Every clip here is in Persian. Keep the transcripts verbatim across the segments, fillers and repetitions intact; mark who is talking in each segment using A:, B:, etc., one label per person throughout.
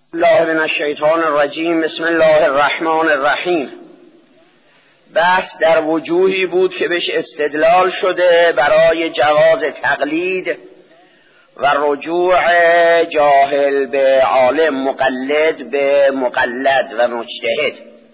A: الله من الشیطان الرجیم. بسم الله الرحمن الرحیم. بحث در وجوهی بود که بهش استدلال شده برای جواز تقلید و رجوع جاهل به عالم، مقلد به مقلد و مجتهد.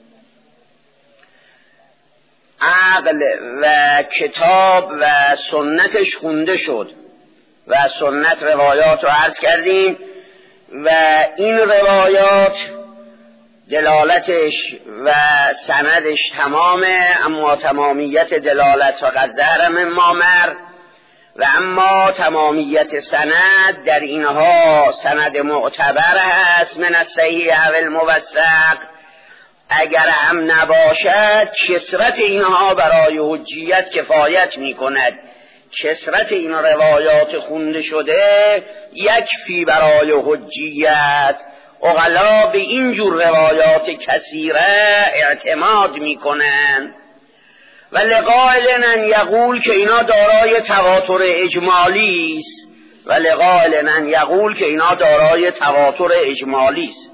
A: عقل و کتاب و سنتش خونده شد و سنت روایات رو عرض کردیم و این روایات دلالتش و سندش تمامه، اما تمامیت دلالت فقط ظهر من ما مر و اما تمامیت سند در اینها سند معتبر هست من الصحیح و الموثق. اگر هم نباشد کثرت اینها برای حجیت کفایت می کند. کثرت این روایات خونده شده یکفی برای حجیت. عقلا به اینجور روایات کثیره اعتماد می کنند و لقائل ان یقول که اینا دارای تواتر اجمالی است و لقائل ان یقول که اینا دارای تواتر اجمالی است.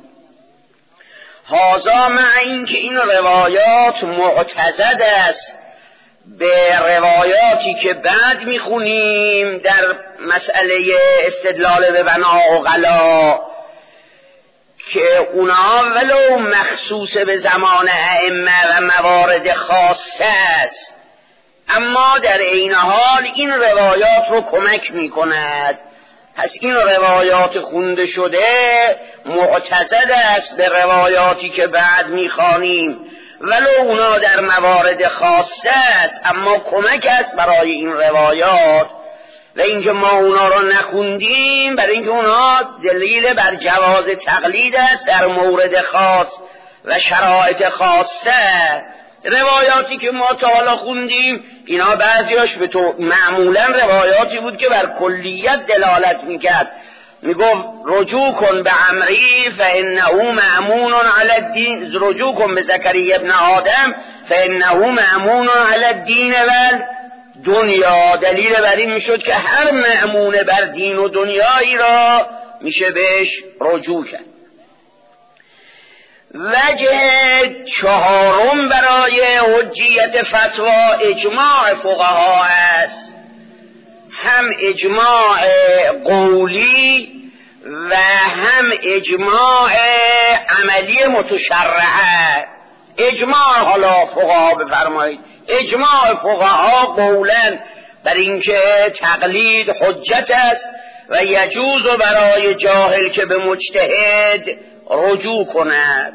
A: هذا مع این که این روایات معتضد است به روایاتی که بعد میخونیم در مسئله استدلال به بنا عقلا که اونا ولو مخصوص به زمان ائمه و موارد خاصه است، اما در عین حال این روایات رو کمک میکند. پس این روایات خونده شده معتضد است به روایاتی که بعد میخوانیم ولو اونا در موارد خاصه است، اما کمک است برای این روایات. و اینکه ما اونا رو نخوندیم برای اینکه اونا دلیل بر جواز تقلید است در مورد خاص و شرایط خاصه. روایاتی که ما تا حالا خوندیم اینا بعضیاش به تو معمولا روایاتی بود که بر کلیت دلالت میکرد. میگفت رجوع کن به عمری فانه مأمون علی الدین، رجوع کن به زکریا ابن آدم فانه مأمون علی الدین و دنیا. دلیل بر این میشد که هر مأمون بر دین و دنیایی را میشه بهش رجوع کرد. وجه چهارم برای حجیت فتوا اجماع فقها است، هم اجماع قولی و هم اجماع عملی متشرعه. اجماع حالا فقها بفرمایید، اجماع فقها قولا بر اینکه تقلید حجت است و یجوز برای جاهل که به مجتهد رجوع کند.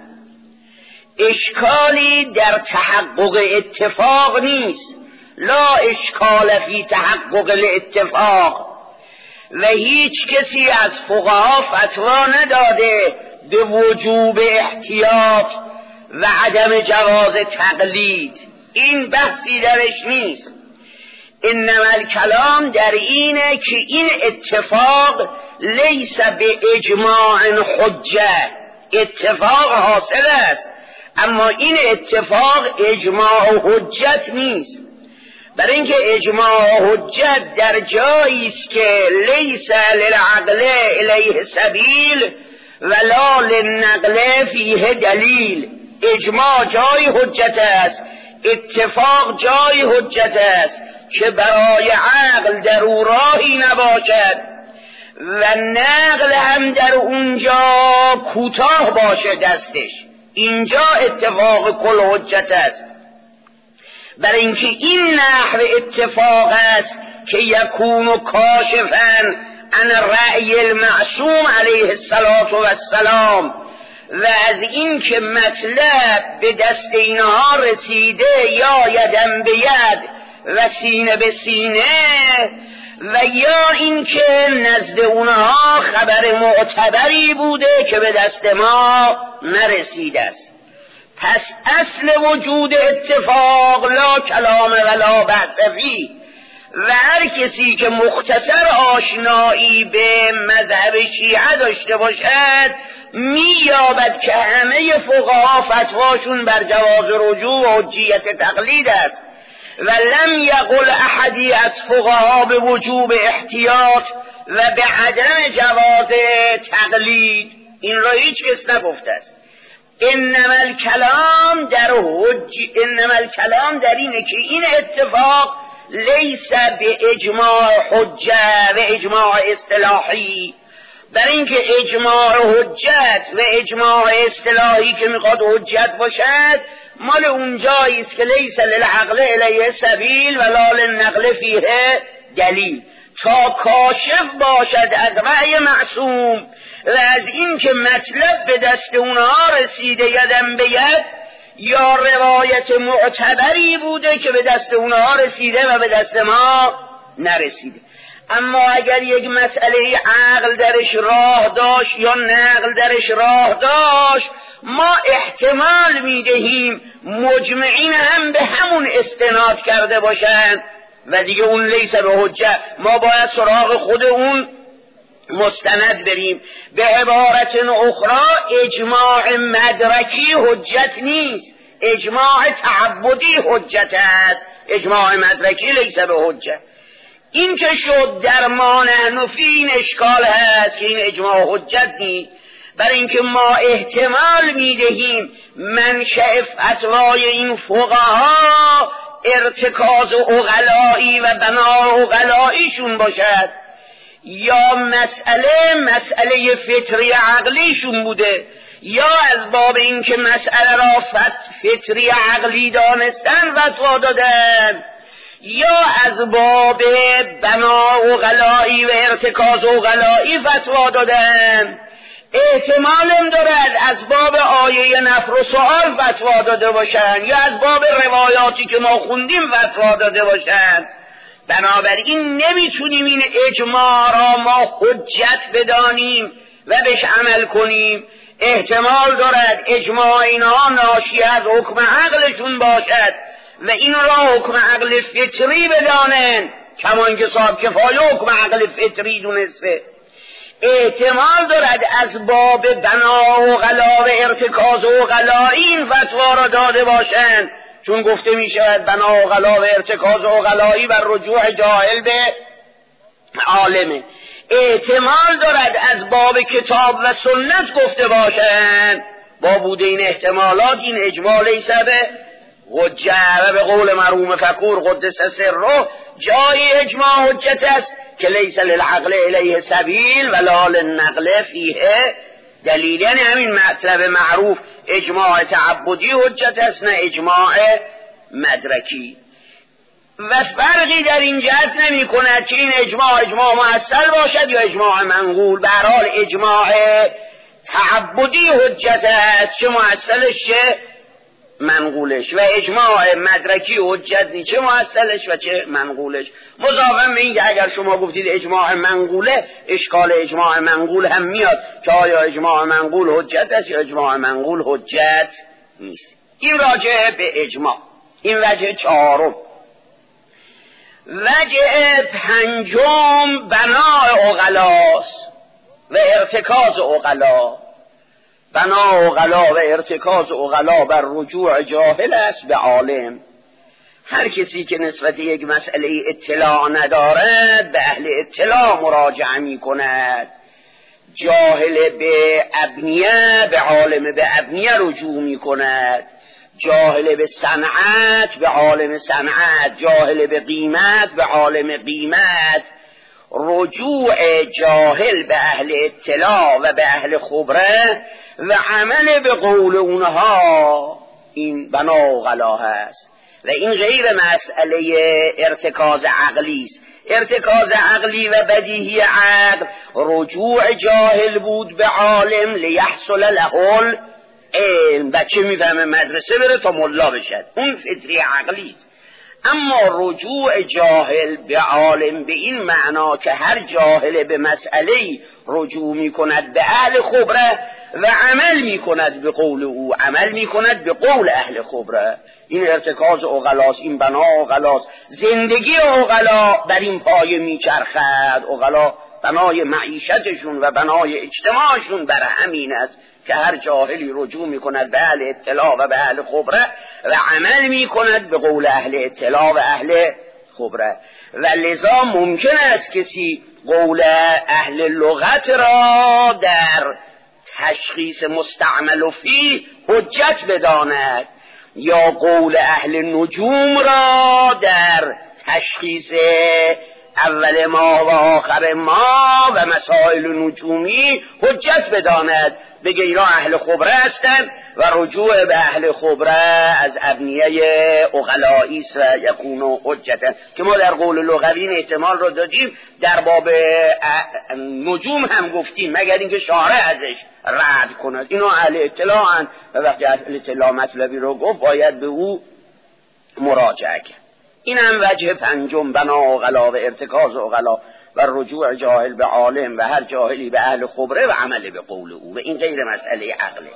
A: اشکالی در تحقق اتفاق نیست، لا اشکال فی تحقق الاتفاق، و هیچ کسی از فقها فتوا نداده به وجوب احتیاط و عدم جواز تقلید. این بحثی درش نیست. انما الکلام در اینه که این اتفاق لیس به اجماع حجه، اتفاق حاصل است اما این اتفاق اجماع حجت نیست. برای اینکه اجماع حجت در جایی است که لیس للعقل الیه سبیل ولا للنقل فیه دلیل. اجماع جای حجت است، اتفاق جای حجت است که برای عقل در او راهی نباشد و نقل هم در اونجا کوتاه باشه دستش. اینجا اتفاق کل حجت است. برای اینکه این نحو اتفاق است که یکون کاشفاً عن رأی المعصوم علیه السلام و از این که مطلب به دست اینها رسیده یا یدم به ید و سینه به سینه و یا این که نزد اونها خبر معتبری بوده که به دست ما نرسیده است. پس اصل وجود اتفاق لا کلام ولا بحث فیه و هر کسی که مختصر آشنایی به مذهب شیعه داشته باشد می‌یابد که همه فقها فتواشون بر جواز رجوع و حجیت تقلید است و لم یقل احدی از فقها به وجوب احتیاط و به عدم جواز تقلید. این را هیچ کس نگفته است. انما الکلام در حج انما الکلام در اینه که این اتفاق لیس به اجماع حجه و اجماع اصطلاحی، در اینکه اجماع حجت و اجماع اصطلاحی که میخواد حجت باشد مال اونجایی است که لیس للعقل الیه سبیل ولا للنقل فیه دلیل، تا کاشف باشد از رأی معصوم و از این که مطلب به دست اونها رسیده یدم به ید، یا روایت معتبری بوده که به دست اونها رسیده و به دست ما نرسیده. اما اگر یک مسئله عقل درش راه داشت یا نقل درش راه داشت، ما احتمال میدهیم مجمعین هم به همون استناد کرده باشند و دیگه اون لیس به حجت، ما باید سراغ خود اون مستند بریم. به عبارت اخرى اجماع مدرکی حجت نیست، اجماع تعبدی حجت است، اجماع مدرکی لیس به حجت. این که شد در ما نحن فی این اشکال هست که این اجماع حجت نیست، برای اینکه ما احتمال میدهیم منشأ فتوای این فقها ارتکاز عقلایی و بنا عقلاییشون باشد، یا مسئله مسئله فطری عقلیشون بوده، یا از باب این که مسئله را فطری عقلی دانستن فتوا دادن، یا از باب بنا عقلایی و ارتکاز عقلایی فتوا دادن. احتمالم دارد از باب آیه نفر و سؤال فتوا داده باشن، یا از باب روایاتی که ما خوندیم فتوا داده باشن. بنابراین نمیتونیم این اجماع را ما حجت بدانیم و بهش عمل کنیم. احتمال دارد اجماع اینها ناشی از حکم عقلشون باشد و این را حکم عقل فطری بدانن، کمان که صاحب کفایه حکم عقل فطری دونسته. احتمال دارد از باب بنا عقلا و ارتکاز عقلا این فتوا را داده باشند، چون گفته می شود بنا عقلا و ارتکاز عقلایی بر رجوع جاهل به عالمه. احتمال دارد از باب کتاب و سنت گفته باشند. با بوده این احتمالات این اجماع لیس به حجت و به قول مرحوم فکور قدس سره جای اجماع حجت است که لیس للعقل الیه سبیل ولا للنقل فیه دلیل. یعنی همین مطلب معروف اجماع تعبدی حجت است نه اجماع مدرکی. و فرقی در این جهت نمی کند که این اجماع اجماع مؤصل باشد یا اجماع منقول. به هر حال اجماع تعبدی حجت است، چه مؤصلش چه منقولش، و اجماع مدرکی حجت نیست، چه مؤصلش و چه منقولش. مضافاً به این که اگر شما گفتید اجماع منقوله، اشکال اجماع منقول هم میاد که آیا اجماع منقول حجت است یا اجماع منقول حجت نیست. این راجع به اجماع. این وجه چهارم. وجه پنجم بناء عقلاست و ارتکاز عقلا. بنا عقلا و ارتکاز عقلا بر رجوع جاهل است به عالم. هر کسی که نسبت یک مسئله اطلاع ندارد به اهل اطلاع مراجعه می کند. جاهل به ابنیه به عالم به ابنیه رجوع می کند. جاهل به صنعت به عالم صنعت. جاهل به قیمت به عالم قیمت. رجوع جاهل به اهل اطلاع و به اهل خبره و عمل به قول اونها این بنا عقلا هست و این غیر مسئله ارتکاز عقلی است. ارتکاز عقلی و بدیهی عقل رجوع جاهل بود به عالم لیحصل له العلم. بچه میفهمه مدرسه بره تا ملا بشد، اون فطری عقلی است. اما رجوع جاهل به عالم به این معنا که هر جاهل به مسئله رجوع می کند به اهل خبره و عمل می کند به قول او، عمل می کند به قول اهل خبره، این ارتکاز عقلاست، این بنا عقلاست. زندگی عقلا بر این پایه می چرخد. عقلا بنای معیشتشون و بنای اجتماعشون بر همین است که هر جاهلی رجوع می کند به اهل اطلاع و به اهل خبره و عمل می کند به قول اهل اطلاع و اهل خبره. و لذا ممکن است کسی قول اهل لغت را در تشخیص مستعمل فی حجت بداند، یا قول اهل نجوم را در تشخیص اول ما و آخر ما و مسائل نجومی حجت بداند، بگه اینا اهل خبره هستند و رجوع به اهل خبره از ابنیه عقلایی است و یکونو حجتا، که ما در قول لغوی این احتمال رو دادیم، در باب نجوم هم گفتیم مگر اینکه شارع ازش رد کند. اینا اهل اطلاعن و وقتی اهل اطلاع مطلبی رو گفت باید به او مراجعه کرد. این هم وجه پنجم، بنا عقلا و ارتکاز عقلا و رجوع جاهل به عالم و هر جاهلی به اهل خبره و عمل به قول او، و این غیر مسئله عقله.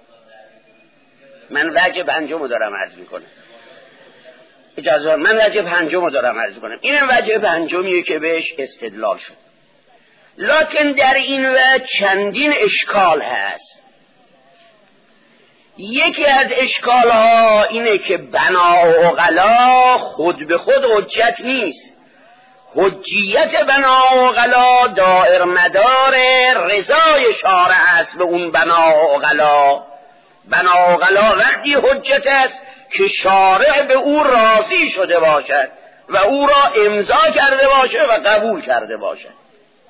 A: من وجه پنجم رو دارم عرض میکنم، اجازه من وجه پنجم رو دارم عرض میکنم. این هم وجه پنجمیه که بهش استدلال شد. لکن در این وجه چندین اشکال هست. یکی از اشکال ها اینه که بنا و عقلا خود به خود حجت نیست. حجیت بنا و عقلا دائر مدار رضای شارع است به اون بنا و عقلا. بنا و عقلا وقتی حجت است که شارع به او راضی شده باشد و او را امضا کرده باشد و قبول کرده باشد.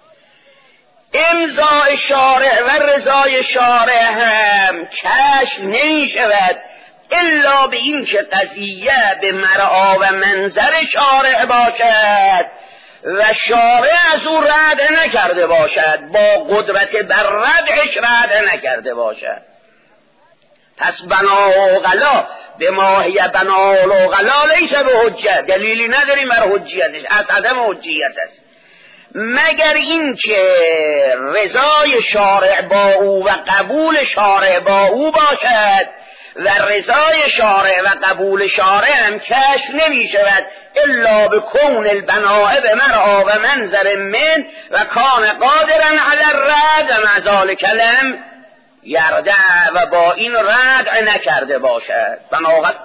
A: امضاء شارع و رضای شارع هم کشف نمی شود الا به این که قضیه به مرعا و منظر شارع باشد و شارع از او رد نکرده باشد، با قدرت بر ردش رد نکرده باشد. پس بنا و عقلا به ماهی بنا و عقلا لیس به حجت، دلیلی نداریم بر حجیتش، از عدم حجیت است، مگر این که رضای شارع با او و قبول شارع با او باشد و رضای شارع و قبول شارع هم کشف نمی شود الا به کون البناء به مرعا و منظر من و کان قادرا علی الرد و مع کلم یرده، و با این رد نکرده باشد. بناقض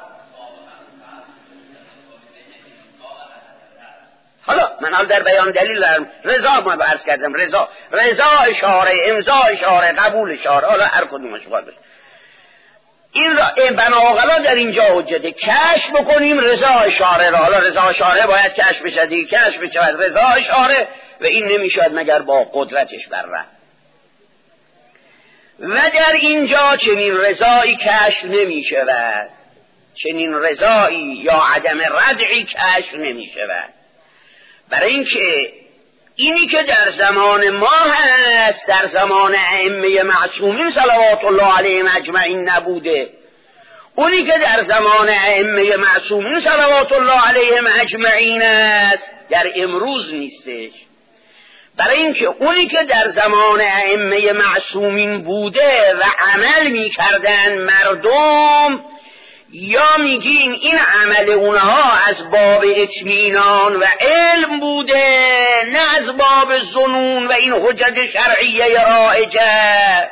A: حالا من حال در بیان دلیل دارم، رضا ما عرض کردم، رضا رضا شارع، امضا شارع، قبول شارع، حالا هر کدومش باشه. این را بناقلا در اینجا حجته، کشف بکنیم رضا شارع را. حالا رضا شارع باید کشف بشه دیگه، کشف بشه رضا شارع و این نمیشود مگر با قدرتش بر ره. و در اینجا چنین رضایی کشف نمیشود، چنین رضایی یا عدم ردعی کشف نمیشود، برای اینکه اینی که در زمان ما هست در زمان ائمه معصومین صلوات الله علیهم اجمعین نبوده، اونی که در زمان ائمه معصومین صلوات الله علیهم اجمعین است در امروز نیستش. برای اینکه اونی که در زمان ائمه معصومین بوده و عمل میکردن مردم، یا میگیم این عمل اونها از باب اطمینان و علم بوده نه از باب ظنون و این حجت شرعیه رائجه،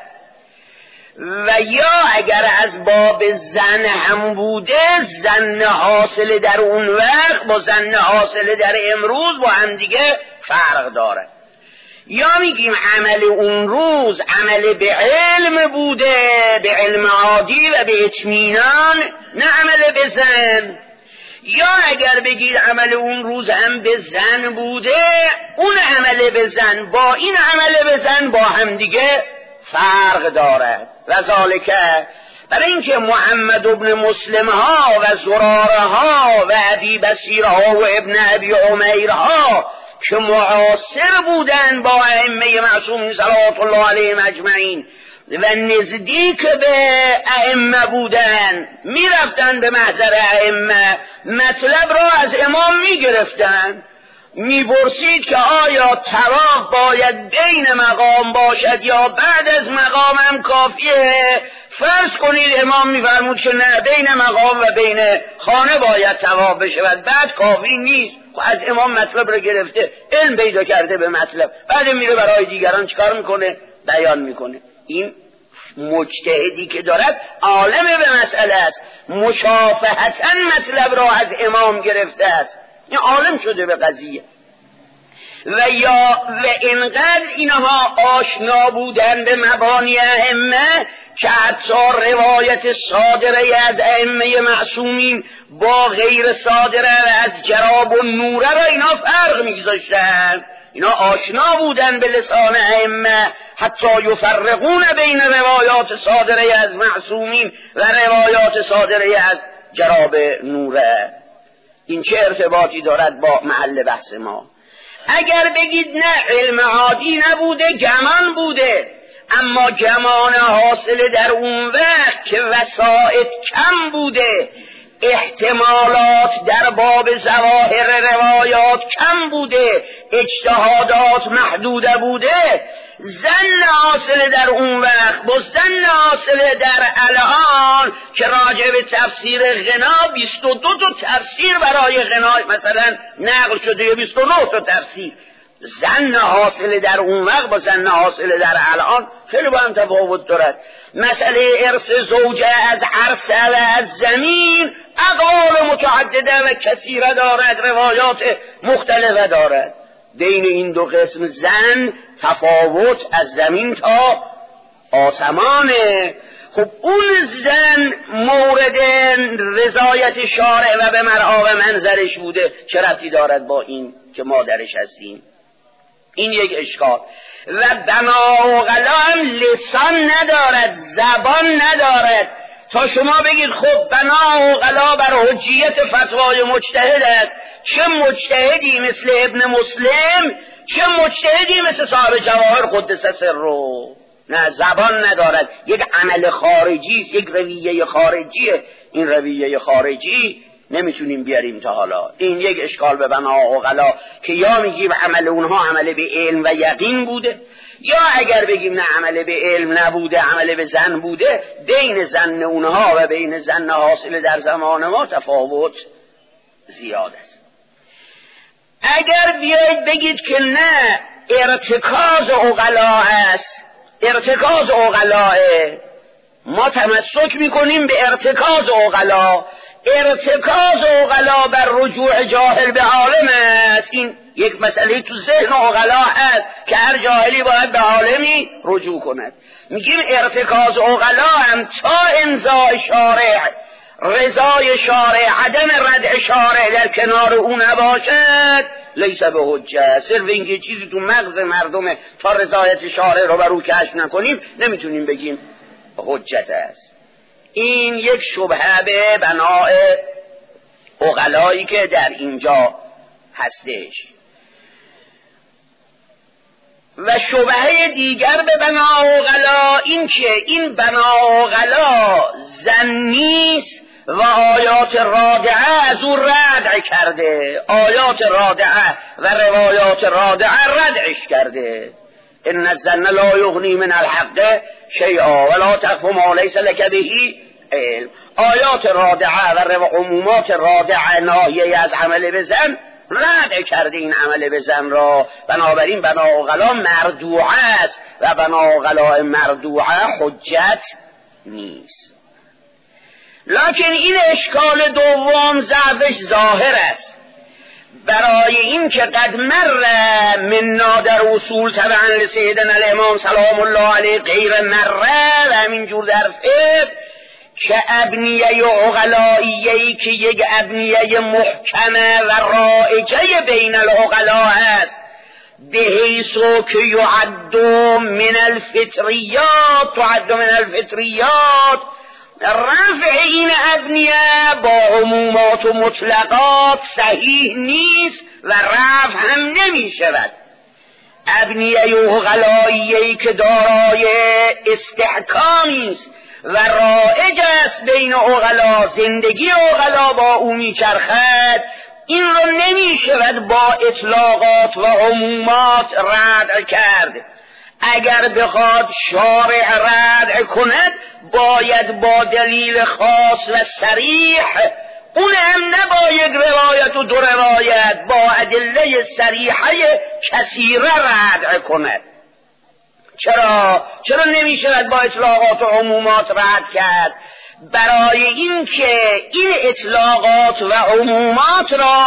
A: و یا اگر از باب زن هم بوده زن حاصل در اون وقت با زن حاصل در امروز با هم دیگه فرق داره. یا میگیم عمل اون روز عمل به علم بوده، به علم عادی و به اطمینان، نه عمل به زن. یا اگر بگید عمل اون روز هم به زن بوده، اون عمل به زن با این عمل به زن با هم دیگه فرق دارد. و ذالکه برای اینکه محمد ابن مسلم ها و زراره ها و ابی بصیر ها و ابن ابی عمیر ها که معاصر بودن با ائمه معصومین صلوات الله علیهم اجمعین و نزدیک به ائمه بودن، میرفتن به محضر ائمه، مطلب را از امام میگرفتن، میپرسید که آیا طواف باید بین مقام باشد یا بعد از مقام هم کافیه؟ فرض کنید امام میفرمود که نه، بین مقام و بین خانه باید طواف بشود، بعد کافی نیست. از امام مطلب رو گرفته، علم پیدا کرده به مطلب، بعد میره برای دیگران چکار میکنه؟ بیان میکنه. این مجتهدی که دارد عالم به مسئله است، مشافهتاً مطلب را از امام گرفته است، این عالم شده به قضیه. و یا و اینقدر اینها آشنا بودن به مبانی ائمه که حتی روایت صادره از ائمه معصومین با غیر صادره و از جراب و نوره را اینا فرق میگذاشتن. اینا آشنا بودن به لسان ائمه حتی یفرقون بین روایات صادره از معصومین و روایات صادره از جراب نوره. این چه ارتباطی دارد با محل بحث ما؟ اگر بگید نه علم عادی نبوده، گمان بوده، اما گمان حاصل در اون وقت که وسائط کم بوده، احتمالات در باب ظواهر روایات کم بوده، اجتهادات محدوده بوده، ظن حاصل در اون وقت با ظن حاصل در الان که راجع به تفسیر غنا بیست و دو تا تفسیر برای غنا مثلا نقل شده، بیست و نه تا تفسیر، ظن حاصل در اون وقت با ظن حاصل در الان خیلی با هم تفاوت دارد. مسئله ارث زوجه از عرصه و از زمین اقوال متعدده و کثیره دارد، روایات مختلفه دارد. بین این دو قسم زن تفاوت از زمین تا آسمانه. خب اون زن مورد رضایت شارع و به مرعا و منظرش بوده، چه ربطی دارد با این که ما درش هستیم؟ این یک اشکال. و بنا و غلا هم لسان ندارد، زبان ندارد. تا شما بگید خب بنا و غلا بر حجیت فتوای مجتهد است، چه مجتهدی مثل ابن مسلم، چه مجتهدی مثل صاحب جواهر قدس سره. نه، زبان ندارد، یک عمل خارجی است، یک رویه خارجیه. این رویه خارجی نمیتونیم بیاریم تا حالا. این یک اشکال به بنا و غلا که یا میگیم عمل اونها عمل به علم و یقین بوده، یا اگر بگیم نه عمل به علم نبوده، عمل به ظن بوده، بین ظن اونها و بین ظن حاصل در زمان ما تفاوت زیاد است. اگر بیایید بگید که نه ارتکاز عقلا است، ارتکاز عقلاه، ما تمسک میکنیم به ارتکاز عقلا. ارتکاز عقلا بر رجوع جاهل به عالم است. این یک مسئله تو ذهن عقلا است که هر جاهلی باید به عالمی رجوع کند. میگیم ارتکاز عقلا هم تا امضای شارع، رضای شارع، عدم ردع شارع در کنار او نباشد لیس به حجت. صرف اینکه چیزی تو مغز مردمه تا رضایت شارع رو بر او کشف نکنیم نمیتونیم بگیم حجت است. این یک شبهه به بنای عقلایی که در اینجا هستش. و شبهه دیگر به بنا عقلا این که این بنا عقلا ظنیست و آیات رادعه از او ردع کرده، آیات رادعه و روایات رادعه ردعش کرده. ان الظن لا یغنی من الحق شیئا ولا تقف ما لیس لک به علم. آیات رادعه و عمومات رادعه ناهیه از عمل به ظن رد کرده این عمل به ظن را. بنابراین بنا عقلا مردوعه است و بنا عقلا مردوعه حجت نیست. لکن این اشکال دوم ضعفش ظاهر است. برای این که قد مر مننا در اصول تبعا لسیدنا الامام سلام الله علیه غیر مره و همینجور در فقه که ابنیه عقلائیه‌ای که یک ابنیه محکمه و رائجه بین العقلاء است، به حیثو که یعد من الفطریات تعد من الفطریات، رفع این ابنیه با عمومات و مطلقات صحیح نیست و رفع هم نمی شود. ابنیه عقلائیه‌ای که دارای استحکامی است و رائج است بین عقلا، زندگی عقلا با او میچرخد، این رو نمی شود با اطلاقات و عمومات ردع کرد. اگر بخواد شارع ردع کند باید با دلیل خاص و صریح، اون هم نه با یک روایت و دو روایت، با ادله صریحه کثیره ردع کند. چرا؟ چرا نمی شود با اطلاقات و عمومات رد کرد؟ برای این که این اطلاقات و عمومات را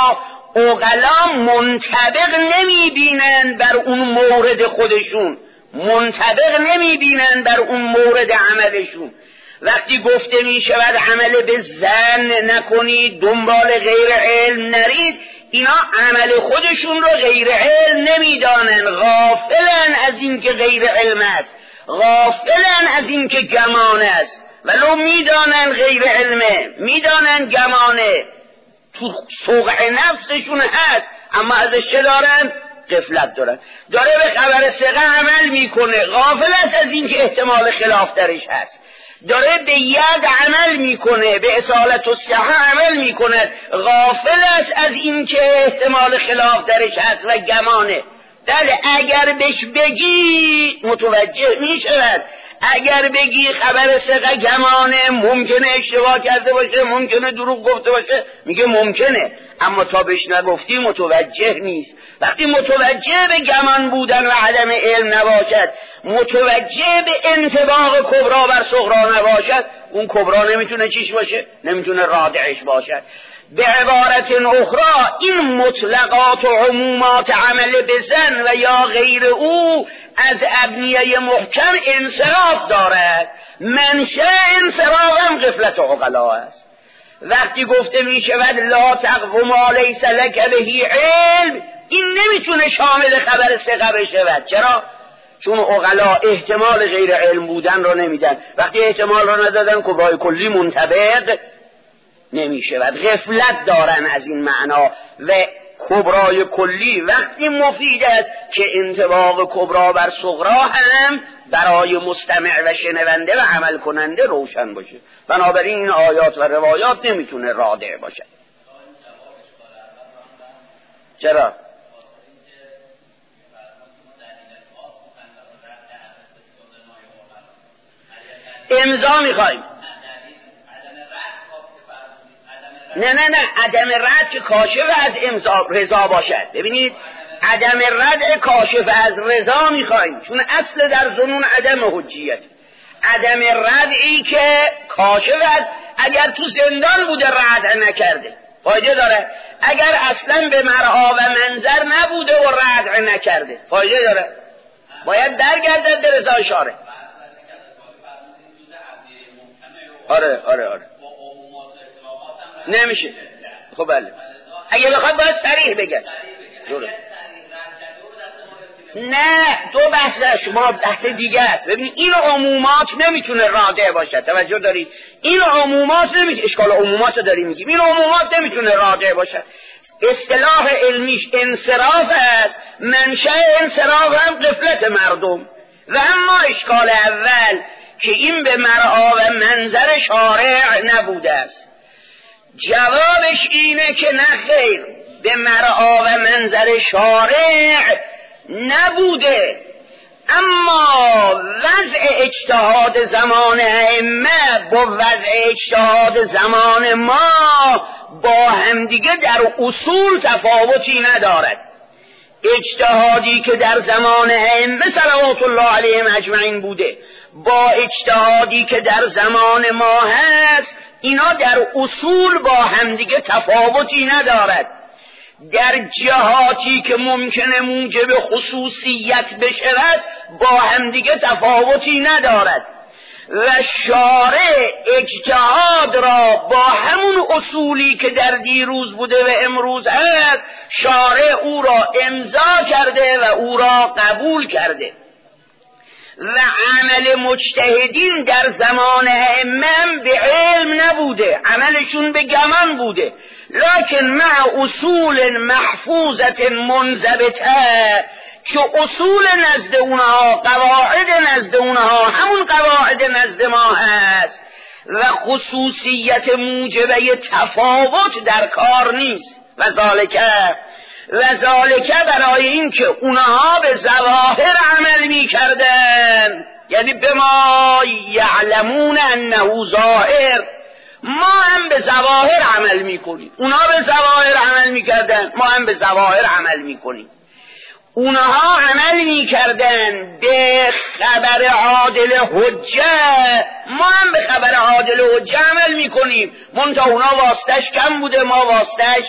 A: عقلا منطبق نمی بینن بر اون مورد خودشون، منطبق نمی بینن بر اون مورد عملشون. وقتی گفته می شود عمل به ظن نکنید، دنبال غیر علم نرید، اینا عمل خودشون رو غیر علم نمیدانن، غافلن از این که غیر علم است، غافلن از این که گمان است، ولو میدانن غیر علمه، میدانن گمانه، تو سوق نفسشون هست، اما ازش چه دارن؟ غفلت دارن. داره به خبر ثقه عمل میکنه، غافل است از این که احتمال خلاف درش هست. داره به ید عمل میکنه، به اصالت و صحه عمل میکنه، غافل است از این که احتمال خلاف درش هست و گمانه. بله اگر بهش بگی متوجه میشود، اگر بگی خبر ثقه گمانه، ممکنه اشتباه کرده باشه، ممکنه دروغ گفته باشه، میگه ممکنه، اما تا بهش نگفتی متوجه نیست. وقتی متوجه به گمان بودن و عدم علم نباشد، متوجه به انطباق کبرا بر صغرا نباشد، اون کبرا نمیتونه چیش باشه؟ نمیتونه رادعش باشد. به عبارت اخرى این مطلقات و عمومات عمل بزن و یا غیر او از ابنیه محکم انصراف دارد. منشأ انصراف هم غفلت و عقلا است. وقتی گفته می شود لا تقف ما لیس لک به علم، این نمیتونه شامل خبر ثقه بشود. چرا؟ چون عقلا احتمال غیر علم بودن رو نمیدن. وقتی احتمال رو ندادن کبرای کلی منطبق نمی شود. غفلت دارن از این معنا و کبرای کلی وقتی مفید است که انطباق کبرا بر صغرا هم برای مستمع و شنونده و عمل کننده روشن باشه. بنابراین این آیات و روایات نمیتونه رادع باشه. چرا؟ امضا میخوایم. نه نه نه عدم رد که کاشف از امضا رضا باشد. ببینید عدم رد کاشف از رضا میخوایم، چون اصل در ظنون عدم حجیت. عدم ردعی که کاشف از اگر تو زندان بوده رد نکرده فایده داره، اگر اصلا به مرعا و منظر نبوده و رد نکرده فایده داره، باید درگردد به رضا شارع. آره آره آره نمیشه. خب بله اگه بخواد باید صریح بگه. درست. نه دو بحث شما بحث دیگه است. ببینید این عمومات نمیتونه رادع باشه، توجه دارید؟ این عمومات نمیتونه، اشکال عمومات رو داریم میگیم، این عمومات نمیتونه رادع باشه. اصطلاح علمیش انصراف است، منشأ انصراف هم غفلت مردم. و اما اشکال اول که این به مرعا و منظر شارع نبوده است، جوابش اینه که نه خیر، به مرعا و منظر شارع نبوده، اما وضع اجتهاد زمان ائمه با وضع اجتهاد زمان ما با همدیگه در اصول تفاوتی ندارد. اجتهادی که در زمان ائمه صلوات الله علیهم اجمعین بوده با اجتهادی که در زمان ما هست، اینا در اصول با همدیگه تفاوتی ندارد. در جهاتی که ممکنه موجب خصوصیت بشود با همدیگه تفاوتی ندارد و شارع اجتهاد را با همون اصولی که در دیروز بوده و امروز هست، شارع او را امضا کرده و او را قبول کرده. و عمل مجتهدین در زمان ائمه به علم نبوده، عملشون به گمان بوده، لکن مع اصول محفوظت منضبطه که اصول نزد اونها، قواعد نزد اونها همون قواعد نزد ما هست و خصوصیت موجبه تفاوت در کار نیست. و ذالکه و ذالکه برای این که اونها به ظواهر عمل می کردن، یعنی به ما یعلمون انه ظاهر، ما هم به ظواهر عمل می کنیم. اونها به ظواهر عمل می کردن، ما هم به ظواهر عمل می کنیم. اونها عمل می کردن به خبر عادل حجه، ما هم به خبر عادل حجه عمل می کنیم، منتها اونا واسطش کم بوده، ما واسطش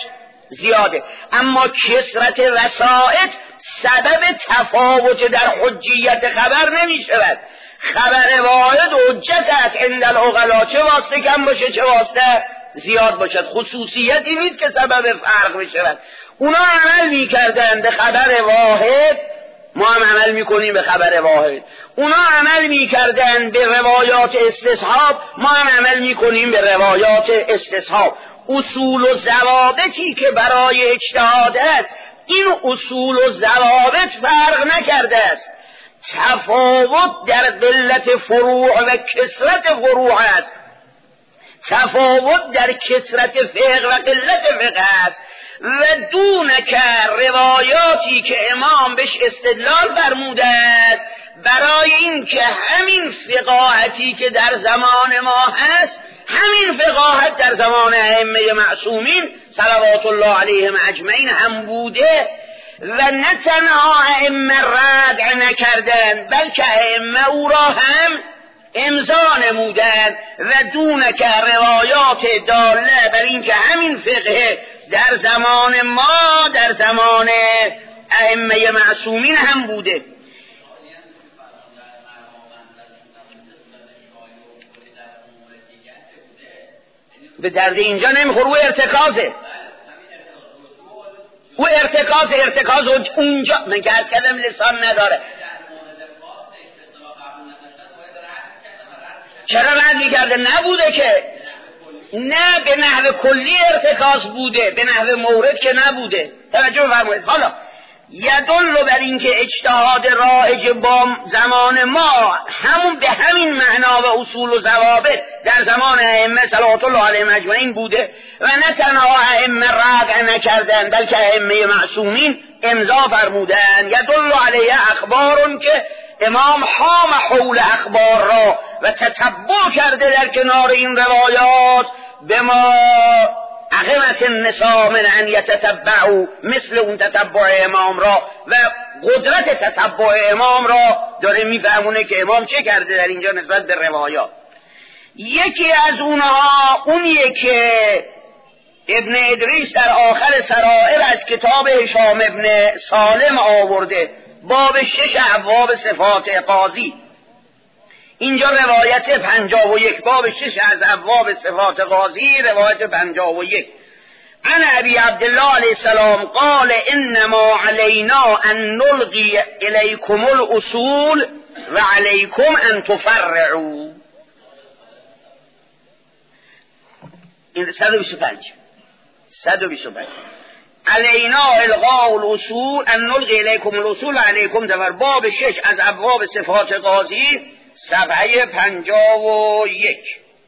A: زیاده. اما کثرت وسائط سبب تفاوت در حجیت خبر نمی شود. خبر واحد حجت است عند العقلا، چه واسطه کم باشه چه واسطه زیاد باشد، خصوصیتی نیست که سبب فرق بشود. اونا عمل میکردن به خبر واحد، ما هم عمل میکنیم به خبر واحد. اونا عمل میکردن به روایات استصحاب، ما هم عمل میکنیم به روایات استصحاب. اصول و ضوابطی که برای اجتهاد است، این اصول و ضوابط فرق نکرده است. تفاوت در قلت فروع و کثرت فروع است، تفاوت در کثرت فقه و قلت فقه است. و دونک روایاتی که امام بهش استدلال فرموده است برای این که همین فقاهتی که در زمان ما هست، همین فقاهت در زمان ائمه معصومین صلوات الله علیهم اجمعین هم بوده و نه تنها ائمه ردع نکردند بلکه ائمه او را هم امضا نمودند. و دونک روایات داله بر این که همین فقه در زمان ما در زمان ائمه معصومین هم بوده. به درد اینجا نمیخور، او ارتکازه، او ارتکاز ارتکاز اونجا من گرد کردم لسان نداره. چرا رد میکرده؟ نبوده که، نه به نحو کلی ارتکاز بوده، به نحو مورد که نبوده. توجه فرمایید. حالا یدل بر این که اجتهاد رایج با زمان ما همون به همین معنا و اصول و ضوابط در زمان ائمه صلوات الله علیهم اجمعین بوده و نه تنها ائمه ردع نکردند بلکه ائمه معصومین امضا فرمودند. یدل علیه اخبارون که امام حام حول اخبار را و تتبع کرده در کنار این روایات به ما عقمت النساء من ان یتتبعوا، مثل اون تتبع امام را و قدرت تتبع امام را داره میفهمونه که امام چه کرده در اینجا نسبت به روایات. یکی از اونها اونیه که ابن ادریس در آخر سرائر از کتاب هشام ابن سالم آورده، باب شش ابواب صفات قاضی. اینجا روایت پنجاه و یک، باب شش از ابواب صفات قاضی، روایت پنجاه و یک. عن ابی عبدالله علیه السلام قال انما علینا ان نلقی الیکم الاصول و علیکم ان تفرعوا. این صد و بیست و پنج صد و بیست و پنج. علینا القاء الاصول ان نلقی الیکم الاصول و علیکم تفرعوا، باب شش از ابواب صفات قاضی، صفحه پنجاه و یک.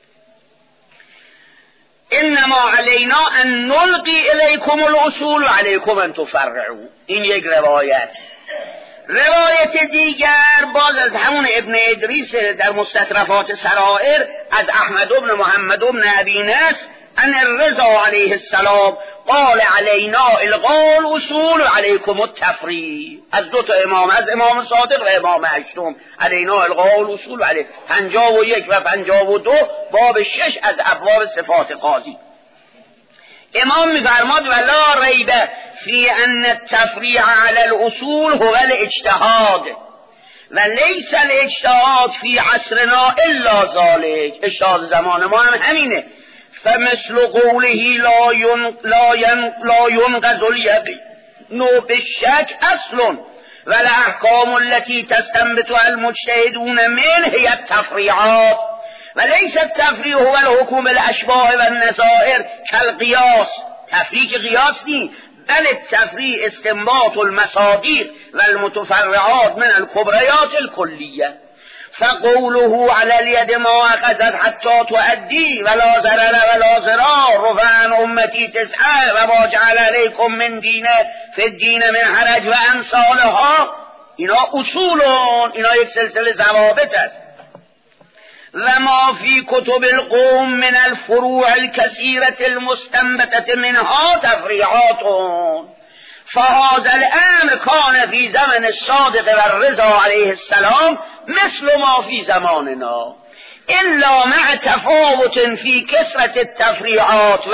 A: انما علینا ان نلقی الیکم الاصول و علیکم ان تفرعوا. این یک روایت. روایت دیگر باز از همون ابن ادریس در مستطرفات سرائر از احمد بن محمد بن ابی نصر ان الرضا علیه السلام قال علینا القاء الاصول و علیکم التفریع. از دو تا امام، از امام صادق و امام هشتم. علینا القاء الاصول و علیکم. پنجاه و یک و پنجاه و دو باب شش از ابواب صفات قاضی. امام می‌فرماد ولا ریب فی ان التفریع علی الاصول هو الاجتهاد و لیس الاجتهاد فی عصرنا الا ذلك. اجتهاد زمان ما هم همینه. فمثل قوله لا ين لا ين لا ينقض اليقين نو بالشك اصل والاحكام التي تستنبطها المجتهدون منه هي التفريعات وليس التفريع هو الحكم الاشباه والنظائر كالقياس. تفريع قياس ني بل التفريع استنباط المصادر والمتفرعات من الكبريات الكلية. فقوله على اليد ما أخذت حتى تؤدي ولا ضرر ولا ضرار رفع عن أمتي تسعة وما جعل عليكم من دين في الدين من حرج وأمثالها. اینا اصولون، اینا یک سلسله ضوابط است. وما في كتب القوم من الفروع الكثيرة المستنبطة منها تفريعات. فهذا الامر كان في زمن الصادق والرضا عليه السلام مثل ما في زماننا الا مع تفاوت فی کثرت التفریعات و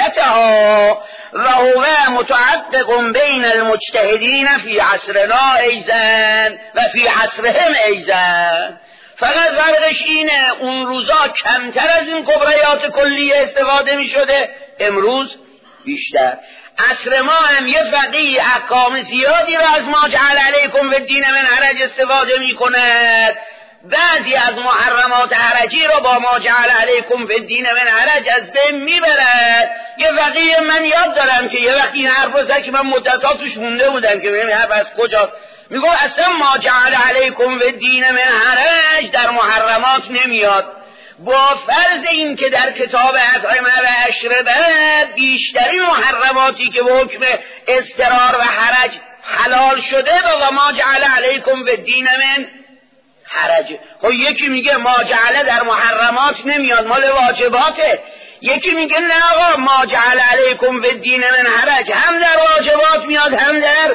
A: قلتها و هو متحقق بین المجتهدین فی عصرنا ایضا و فی عصرهم ایضا. فقط فرقش اینه اون روزا کمتر از این کبریات کلیه استفاده می شده، امروز بیشتر. عصر ما هم یه فقیه احکام زیادی را از ما جعل علیکم بالدین من حرج استفاده می کند، بعضی از محرمات حرجی را با ما جعل علیکم بالدین من حرج از بین میبرد. یه فقیه من یاد دارم که یه وقتی این حرف رو زد که من مدت‌ها توش مونده بودم که ببینم حرف از کجاست. میگو اصلا ما جعل علیکم بالدین من حرج در محرمات نمیاد، با فرض این که در کتاب اطعمه و اشربه بیشترین محرماتی که به حکم اضطرار و حرج حلال شده و ما جعل علیکم بالدین من حرج. خب یکی میگه ما جعل در محرمات نمیاد، مال واجباته. یکی میگه نه آقا ما جعل علیکم بالدین من حرج هم در واجبات میاد هم در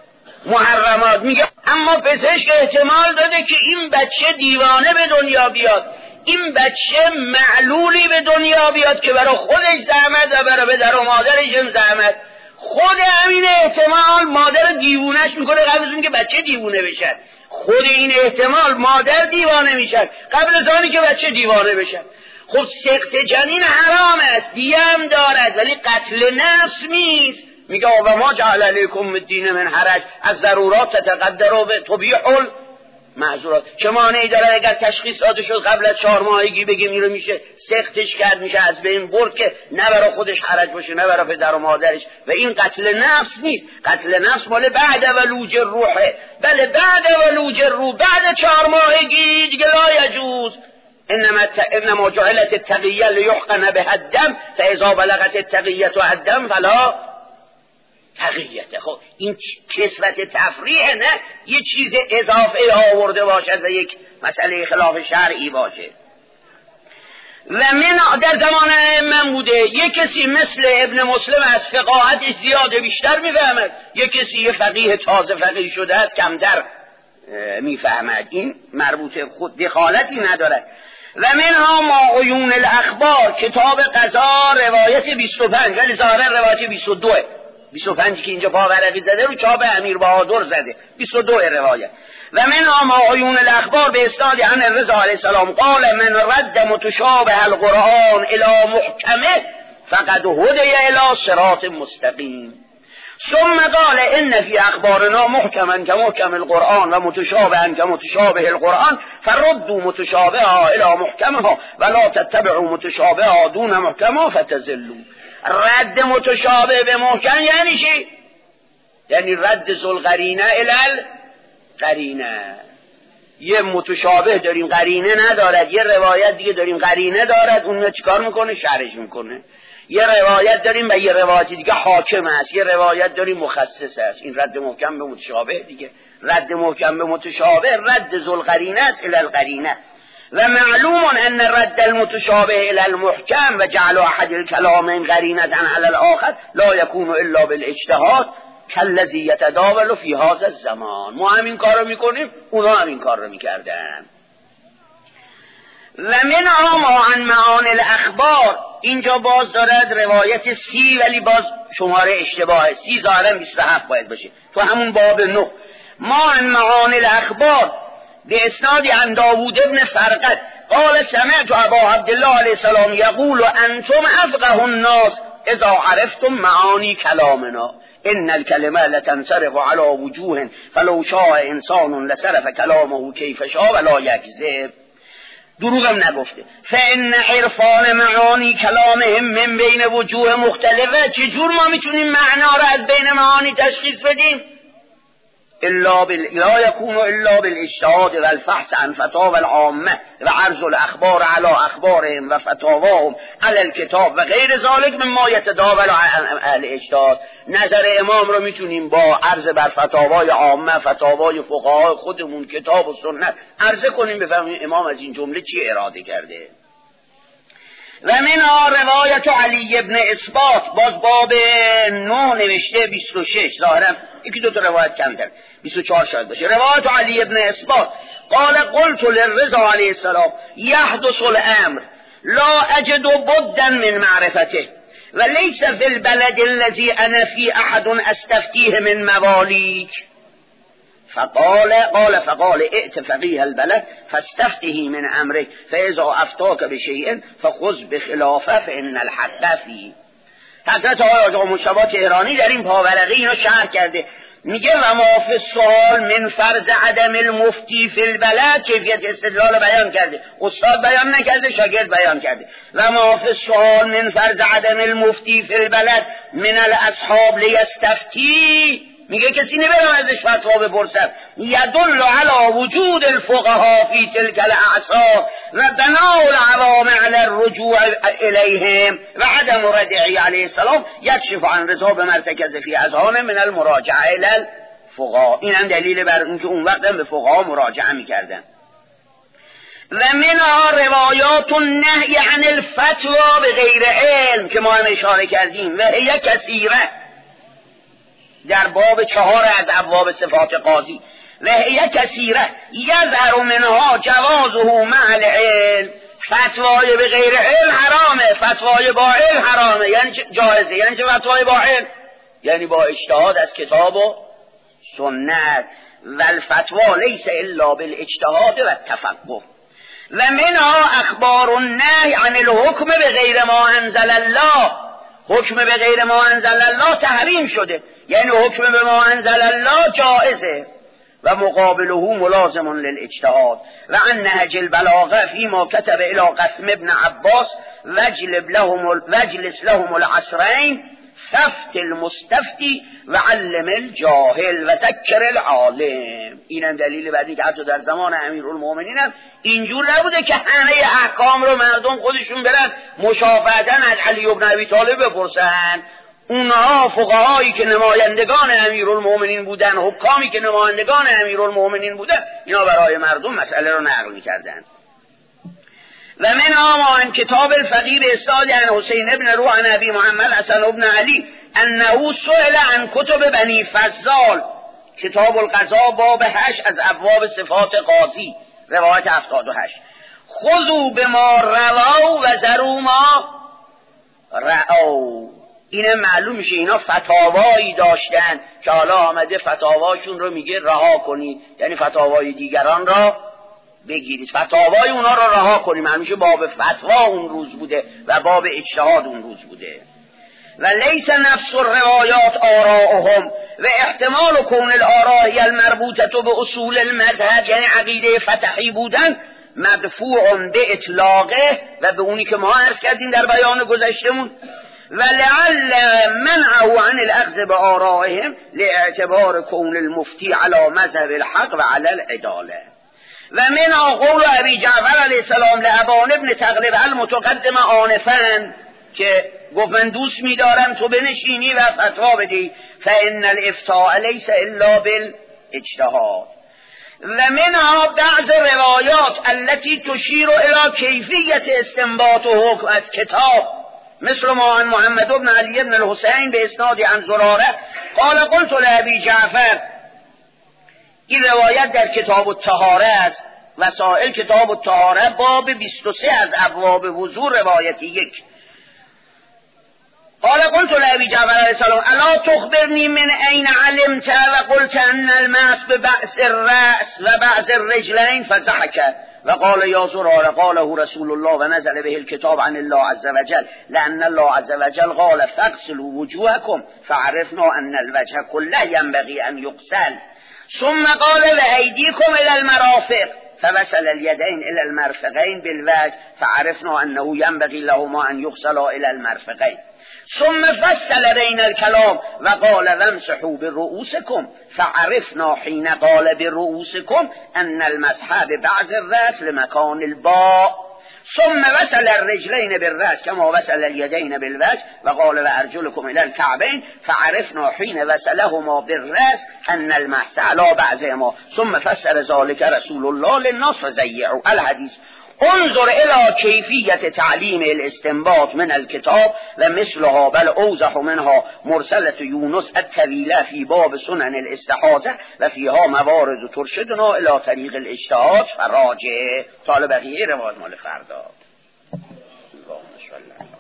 A: محرمات. میگه اما پزشک احتمال داده که این بچه دیوانه به دنیا بیاد، این بچه معلولی به دنیا بیاد که برای خودش زحمت و برای پدر و مادرش هم زحمت. خود همین احتمال مادر دیوونهش میکنه قبل از اون که بچه دیوانه بشه. خود این احتمال مادر دیوانه میشن قبل از آنی که بچه دیوانه بشن. خب سقط جنین حرام است، دیه هم دارد، ولی قتل نفس نیست. میگه و ما جعل علیکم الدین من حرج، از ضرورات تتقدر و تبیح المعذورات. چه مانعی داره اگر تشخیص داده شد قبل از چهار ماهگی بگیم این رو میشه سختش کرد، میشه از بین برد که نه برای خودش حرج باشه نه برای پدر و مادرش. و این قتل نفس نیست، قتل نفس مال بعد ولوج روحه. بله بعد ولوج روح، بعد چهار ماهگی دیگه لا یجوز. انما انما جعلت التقیه لیحقن بها الدم فاذا بلغت التقیه الدم فلا تقیته. خب این کثرت تفریح نه یه چیز اضافه آورده باشد و یک مسئله خلاف شرعی باشه. و من در زمان من بوده یک کسی مثل ابن مسلم از فقاهتش زیاده بیشتر میفهمد، یک کسی یه فقیه تازه فقیه شده است کمتر میفهمد. این مربوط خود دخالتی ندارد. و منها ما عیون الاخبار، کتاب قضا روایت بیست و پنج ولی ظاهرا روایت بیست و دو، بیست و پنج که اینجا پاورقی زده رو چاپ امیر بهادر زده، بیست و دو روایت. و منها ما عیون الاخبار به اسناد عن الرضا علیه السلام قال من رد متشابه القرآن الی محکمه فقد هدی الی صراط مستقیم. ثم قال ان فی اخبارنا محکما کمحکم القرآن و متشابها کمتشابه القرآن فردوا متشابهها الی محکمها ولا تتبعوا متشابهها دون محکمها فتضلوا. رد متشابه به محکم یعنی چی؟ یعنی رد ذوالقرینه الی القرینه. یه متشابه داریم قرینه ندارد، یه روایت دیگه داریم قرینه دارد، اون چیکار میکنه؟ شرح میکنه. یه روایت داریم و یه روایت دیگه حاکم است، یه روایت داریم مخصص است. این رد محکم به متشابه دیگه. رد محکم به متشابه رد ذوالقرینه است الی القرینه. و معلوم ان رد المتشابه الى المحکم و جعل احد الكلامین قرینه علی الاخر لا یکون الا بالاجتهاد کالذی یتداول فی هذا الزمان. ما همین کارو میکنیم، اونا همین کار رو میکردن. و منها ما عن معانی الاخبار، اینجا باز دارد روایت سی ولی باز شماره اشتباهه، سی ظاهرا بیست و هفت باید باشه تو همون باب نه. ما عن معانی الاخبار به اسناد عن داوود ابن فرقد قال سمعت ابا عبدالله علیه السلام یقول انتم افقه الناس اذا عرفتم معانی کلامنا ان الكلمه لتنصرف على وجوه فلو شاء انسان لصرف كلامه كيف شاء ولا يكذب. دروغم نگفته. فان عرفان معانی کلامهم من بین وجوه مختلفه. چجور ما میتونیم معنا را از بین معانی تشخیص بدیم؟ الا بال... لا يكون الا بالاجتهاد والفحص عن فتاوى العامه و عرض الاخبار على اخبارهم و فتاواهم على الكتاب و غیر ذلك مما يتداول اهل اجتهاد. نظر امام رو میتونیم با عرض بر فتاوای عامه، فتاوای فقهای خودمون، کتاب و سنت عرضه کنیم بفهمیم امام از این جمله چی اراده کرده. و منها روایت علی ابن اثبات، باز باب نه نوشته بیست و شش، ظاهرا یکی دو تا روایت کم داره، بیست و چهار شاید باشه. روایت علی ابن اثبات قال قلت للرضا علیه السلام یحدث الامر لا اجد بدا من معرفته و لیس فی البلد الذی انا فی احد استفتیه من موالیک. فقال قال فقال ائت فقیه البلد فاستفتهی من امرک فاذا افتاک بشیء فخذ بخلافه فان الحق فیه. حضرت آقای آقا مصطفی تهرانی در این پاورقی اینو شرح کرده، میگه و ما فی السؤال من فرض عدم المفتی فی البلد، کیفیت استدلال بیان کرده، استاد بیان نکرده، شاگرد بیان کرده. و ما فی السؤال من فرض عدم المفتی فی البلد من الاصحاب لیستفتی، میگه کسی نبرم ازش فتوا بپرسد. یدل علی وجود الفقهاء فی تلک الاعصار و بناء العوام علی الرجوع الیهم و عدم ردعی علیه السلام یکشف عن رضا بمرتکز فی اذهان من المراجعه الی الفقهاء. این هم دلیل بر اون که اون وقت هم به فقها مراجعه میکردن. و منها روایات النهی عن الفتوا بغیر علم که ما هم اشاره کردیم و هی کثیره در باب چهار از ابواب صفات قاضی. و هی کثیره یظهر منها جوازه مع العلم، فتوای به غیر علم حرامه، فتوای با علم حرامه. یعنی جایزه، یعنی چه فتوای با علم؟ یعنی با اجتهاد از کتاب و سنت. و الفتوا لیس الا بالاجتهاد و التفقه. و منها اخبار النهی عن الحکم به غیر ما انزل الله، حکم به غیر ما انزل الله تحریم شده، یعنی حکم به ما انزل الله جائزه و مقابله ملازم للاجتهاد. و عن نهج البلاغه فيما كتب الى قاسم ابن عباس واجلب لهم واجلس لهم العصرين ففت المستفتی و علم الجاهل و ذکر العالم. اینم دلیل بعدی که حتی در زمان امیرالمومنین هم اینجور نبوده که همه احکام رو مردم خودشون برن مشافهتن از علی بن ابی طالب بپرسن. اونها فقهایی که نمایندگان امیرالمومنین بودن، حکامی که نمایندگان امیرالمومنین بودن، اینا برای مردم مسئله رو نقل می‌کردن. و من آمان کتاب الفقیه به اسناد عن حسین ابن روح عن ابی محمد حسن ابن علی انه سئل عن کتب بنی فضال، کتاب القضاء باب هشت از ابواب صفات قاضی، روایت هفتاد و هشت. خذوا بما رواو و ذروا ما رأوا. اینه معلوم میشه اینا فتاوایی داشتن که حالا آمده فتاواشون رو میگه رها کنید، یعنی فتاوای دیگران را بگیرید، فتاوای اونا رو رها کنید. همیشه باب فتوا اون روز بوده و باب اجتهاد اون روز بوده. و لیس نفس الروایات آراءهم و احتمال کون الآراء المربوطه به اصول المذهب، یعنی عقیده فتحی بودن، مدفوع به اطلاقه و به اونی که ما عرض کردیم در بیان گذشتمون. و لعل منعه عن الاخذ بآرائهم لاعتبار کون المفتی على مذهب الحق و على العداله. و من قول ابی جعفر علیه السلام لابان ابن تغلب المتقدم آنفا که گفت من دوست می‌دارم تو بنشینی و فتوا بدی، فان الافتاء لیس الا بالاجتهاد. و منها بعض روایات التي تشیر الى کیفیت استنباط حکم از کتاب، مثل ما عن محمد بن علی بن الحسین به اسناد عن زراره قال قلت لابی جعفر. این روایت در کتاب الطهاره است، وسائل کتاب الطهاره باب بیست و سه از ابواب وضو، روایت یک. قال قلت لابی جعفر علیه السلام الا تخبرنی من این علمت و قلت ان المس ببعث الراس و بعض الرجلین فضحك و قال یا زراره قاله رسول الله و نزل به الكتاب عن الله عز وجل لان الله عز وجل قال فاغسلوا وجوهكم فعرفنا ان الوجه كله ينبغي ان يغسل ثم قال وأيديكم إلى المرافق فغسل اليدين إلى المرفقين بالوجه فعرفنا أنه ينبغي لهما أن يغسلا إلى المرفقين ثم فصل بين الكلام وقال وامسحوا برؤوسكم فعرفنا حين قال برؤوسكم أن المسح ببعض الرأس لمكان الباء ثم وصل الرجلين بالرأس كما وصل اليدين بالوجه وقال وأرجلكم إلى الكعبين فعرفنا حين وصلهما بالرأس أن المسح على بعضهما ثم فسر ذلك رسول الله للناس فزيعوا الحديث. انظر الى کیفیت تعلیم الاستنباط من الكتاب و مثلها بل اوضح منها مرسلة یونس الطویله فی باب سنن الاستحاضه و فیها موارد ترشدنا الى طریق الاجتهاد فراجع. طالب بقیه روایت مال فردا. انشاءالله.